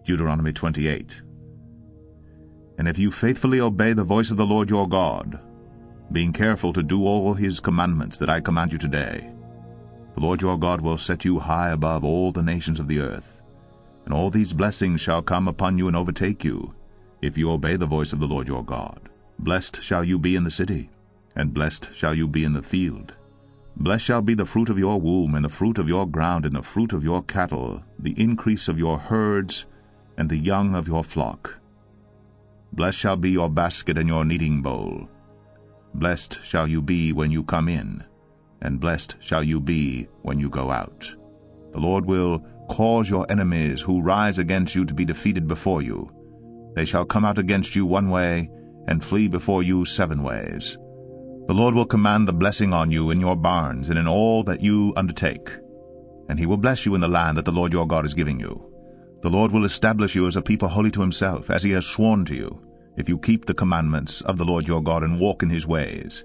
Deuteronomy 28. And if you faithfully obey the voice of the Lord your God, being careful to do all his commandments that I command you today, the Lord your God will set you high above all the nations of the earth, and all these blessings shall come upon you and overtake you, if you obey the voice of the Lord your God. Blessed shall you be in the city, and blessed shall you be in the field. Blessed shall be the fruit of your womb, and the fruit of your ground, and the fruit of your cattle, the increase of your herds, and the young of your flock. Blessed shall be your basket and your kneading bowl. Blessed shall you be when you come in, and blessed shall you be when you go out. The Lord will cause your enemies who rise against you to be defeated before you. They shall come out against you one way, and flee before you 7 ways. The Lord will command the blessing on you in your barns and in all that you undertake, and he will bless you in the land that the Lord your God is giving you. The Lord will establish you as a people holy to himself, as he has sworn to you, if you keep the commandments of the Lord your God and walk in his ways.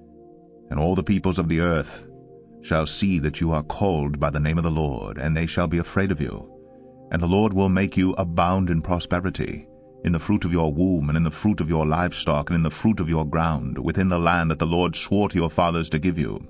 And all the peoples of the earth shall see that you are called by the name of the Lord, and they shall be afraid of you. And the Lord will make you abound in prosperity, in the fruit of your womb, and in the fruit of your livestock, and in the fruit of your ground, within the land that the Lord swore to your fathers to give you.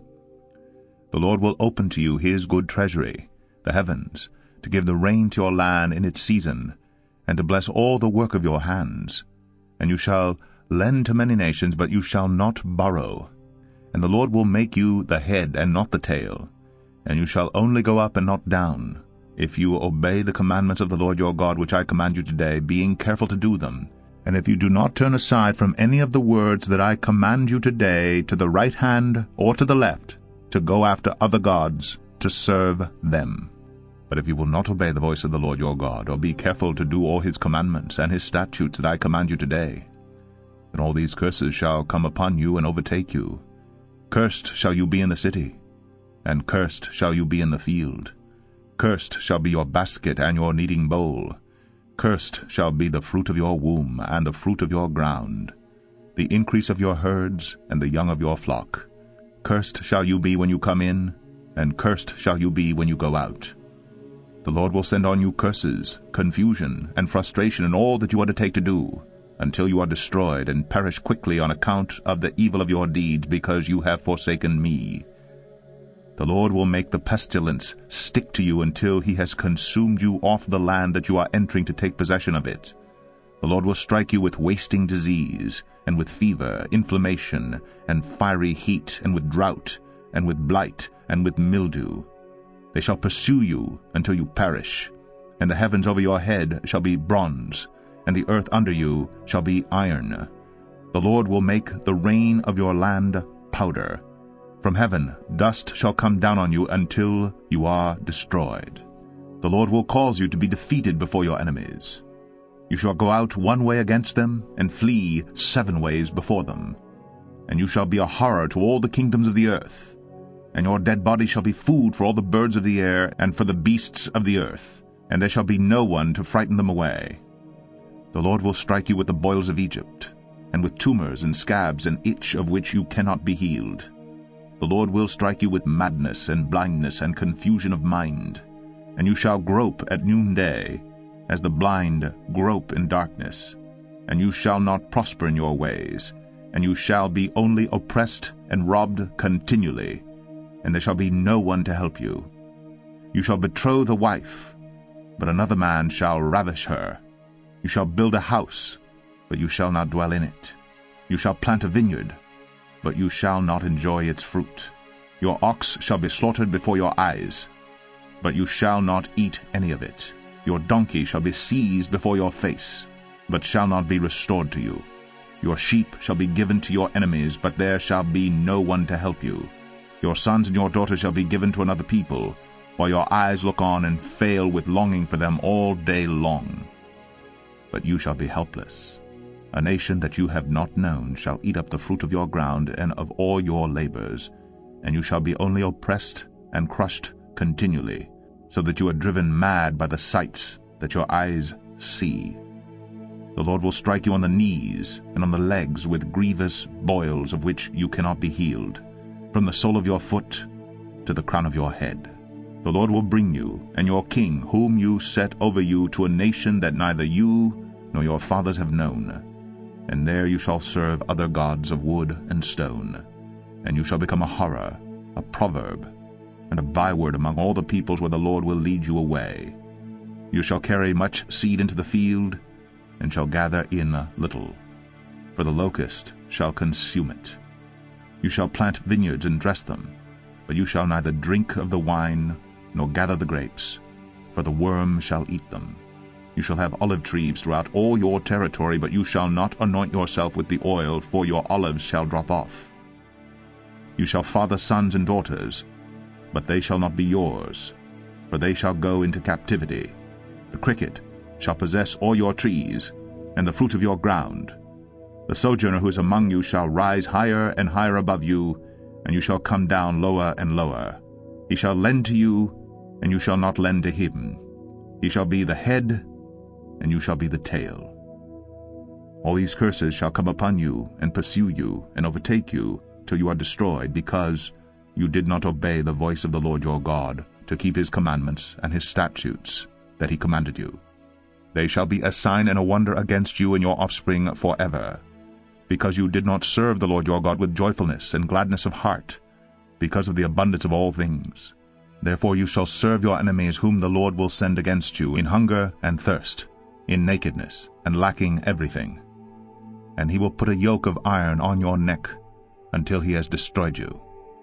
The Lord will open to you his good treasury, the heavens, to give the rain to your land in its season, and to bless all the work of your hands. And you shall lend to many nations, but you shall not borrow. And the Lord will make you the head and not the tail, and you shall only go up and not down, if you obey the commandments of the Lord your God which I command you today, being careful to do them. And if you do not turn aside from any of the words that I command you today, to the right hand or to the left, to go after other gods, to serve them. But if you will not obey the voice of the Lord your God, or be careful to do all his commandments and his statutes that I command you today, then all these curses shall come upon you and overtake you. Cursed shall you be in the city, and cursed shall you be in the field. Cursed shall be your basket and your kneading bowl. Cursed shall be the fruit of your womb and the fruit of your ground, the increase of your herds and the young of your flock. Cursed shall you be when you come in, and cursed shall you be when you go out. The Lord will send on you curses, confusion, and frustration in all that you undertake to do, until you are destroyed and perish quickly on account of the evil of your deeds, because you have forsaken me. The Lord will make the pestilence stick to you until he has consumed you off the land that you are entering to take possession of it. The Lord will strike you with wasting disease, and with fever, inflammation, and fiery heat, and with drought, and with blight, and with mildew. They shall pursue you until you perish, and the heavens over your head shall be bronze, and the earth under you shall be iron. The Lord will make the rain of your land powder. From heaven dust shall come down on you until you are destroyed. The Lord will cause you to be defeated before your enemies. You shall go out one way against them, and flee 7 ways before them. And you shall be a horror to all the kingdoms of the earth. And your dead body shall be food for all the birds of the air, and for the beasts of the earth, and there shall be no one to frighten them away. The Lord will strike you with the boils of Egypt, and with tumors and scabs, and itch of which you cannot be healed. The Lord will strike you with madness and blindness and confusion of mind, and you shall grope at noonday, as the blind grope in darkness. And you shall not prosper in your ways, and you shall be only oppressed and robbed continually, and there shall be no one to help you. You shall betroth a wife, but another man shall ravish her. You shall build a house, but you shall not dwell in it. You shall plant a vineyard, but you shall not enjoy its fruit. Your ox shall be slaughtered before your eyes, but you shall not eat any of it. Your donkey shall be seized before your face, but shall not be restored to you. Your sheep shall be given to your enemies, but there shall be no one to help you. Your sons and your daughters shall be given to another people, while your eyes look on and fail with longing for them all day long. But you shall be helpless. A nation that you have not known shall eat up the fruit of your ground and of all your labors, and you shall be only oppressed and crushed continually, so that you are driven mad by the sights that your eyes see. The Lord will strike you on the knees and on the legs with grievous boils of which you cannot be healed, from the sole of your foot to the crown of your head. The Lord will bring you and your king, whom you set over you, to a nation that neither you nor your fathers have known. And there you shall serve other gods of wood and stone. And you shall become a horror, a proverb, and a byword among all the peoples where the Lord will lead you away. You shall carry much seed into the field, and shall gather in little, for the locust shall consume it. You shall plant vineyards and dress them, but you shall neither drink of the wine nor gather the grapes, for the worm shall eat them. You shall have olive trees throughout all your territory, but you shall not anoint yourself with the oil, for your olives shall drop off. You shall father sons and daughters, but they shall not be yours, for they shall go into captivity. The cricket shall possess all your trees, and the fruit of your ground. The sojourner who is among you shall rise higher and higher above you, and you shall come down lower and lower. He shall lend to you, and you shall not lend to him. He shall be the head, and you shall be the tail. All these curses shall come upon you, and pursue you, and overtake you, till you are destroyed, because you did not obey the voice of the Lord your God, to keep his commandments and his statutes that he commanded you. They shall be a sign and a wonder against you and your offspring forever, because you did not serve the Lord your God with joyfulness and gladness of heart, because of the abundance of all things. Therefore you shall serve your enemies, whom the Lord will send against you, in hunger and thirst, in nakedness and lacking everything. And he will put a yoke of iron on your neck until he has destroyed you.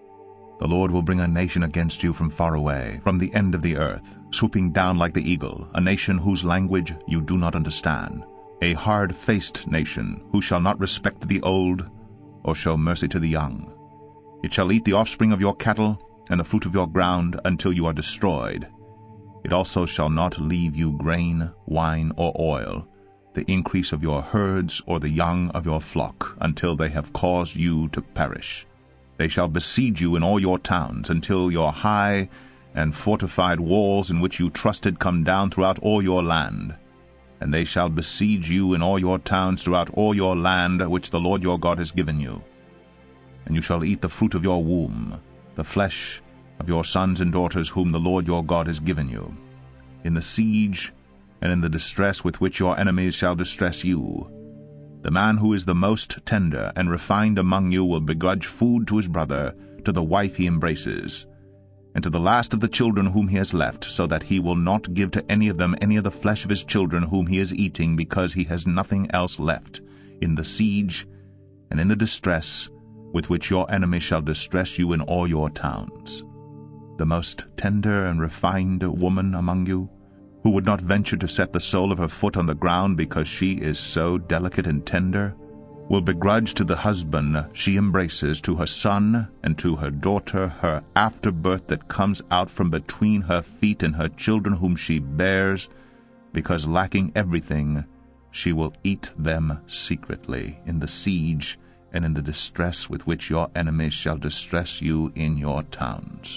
The Lord will bring a nation against you from far away, from the end of the earth, swooping down like the eagle, a nation whose language you do not understand, a hard-faced nation, who shall not respect the old or show mercy to the young. It shall eat the offspring of your cattle and the fruit of your ground until you are destroyed. It also shall not leave you grain, wine, or oil, the increase of your herds or the young of your flock, until they have caused you to perish. They shall besiege you in all your towns, until your high and fortified walls in which you trusted come down throughout all your land. And they shall besiege you in all your towns throughout all your land, which the Lord your God has given you. And you shall eat the fruit of your womb, the flesh of your sons and daughters whom the Lord your God has given you, in the siege and in the distress with which your enemies shall distress you. The man who is the most tender and refined among you will begrudge food to his brother, to the wife he embraces, and to the last of the children whom he has left, so that he will not give to any of them any of the flesh of his children whom he is eating, because he has nothing else left, in the siege and in the distress with which your enemies shall distress you in all your towns. The most tender and refined woman among you, who would not venture to set the sole of her foot on the ground because she is so delicate and tender, will begrudge to the husband she embraces, to her son and to her daughter, her afterbirth that comes out from between her feet, and her children whom she bears, because lacking everything she will eat them secretly in the siege and in the distress with which your enemies shall distress you in your towns.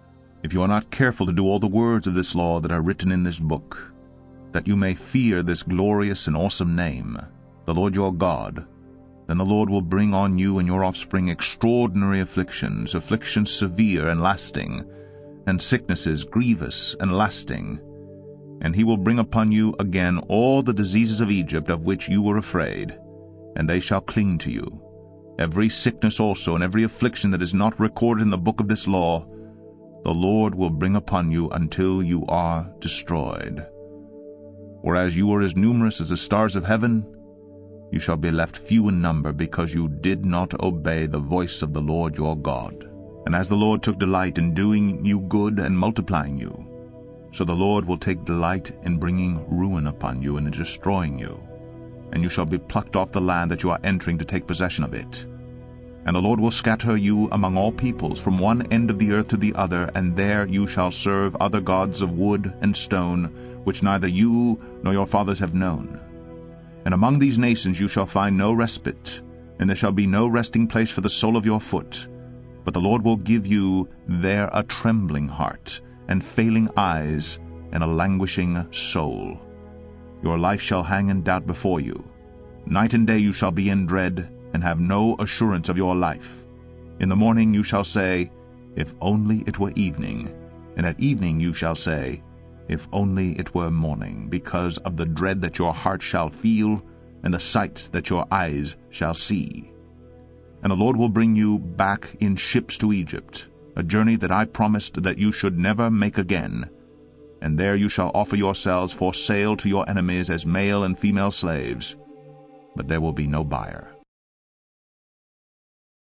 If you are not careful to do all the words of this law that are written in this book, that you may fear this glorious and awesome name, the Lord your God, then the Lord will bring on you and your offspring extraordinary afflictions, afflictions severe and lasting, and sicknesses grievous and lasting. And he will bring upon you again all the diseases of Egypt of which you were afraid, and they shall cling to you. Every sickness also and every affliction that is not recorded in the book of this law, the Lord will bring upon you until you are destroyed. Whereas you are as numerous as the stars of heaven, you shall be left few in number, because you did not obey the voice of the Lord your God. And as the Lord took delight in doing you good and multiplying you, so the Lord will take delight in bringing ruin upon you and in destroying you. And you shall be plucked off the land that you are entering to take possession of it. And the Lord will scatter you among all peoples, from one end of the earth to the other, and there you shall serve other gods of wood and stone, which neither you nor your fathers have known. And among these nations you shall find no respite, and there shall be no resting place for the sole of your foot. But the Lord will give you there a trembling heart, and failing eyes, and a languishing soul. Your life shall hang in doubt before you. Night and day you shall be in dread, and have no assurance of your life. In the morning you shall say, if only it were evening, And at evening you shall say, If only it were morning, because of the dread that your heart shall feel, and the sight that your eyes shall see. And the Lord will bring you back in ships to Egypt, a journey that I promised that you should never make again. And there you shall offer yourselves for sale to your enemies as male and female slaves, but there will be no buyer.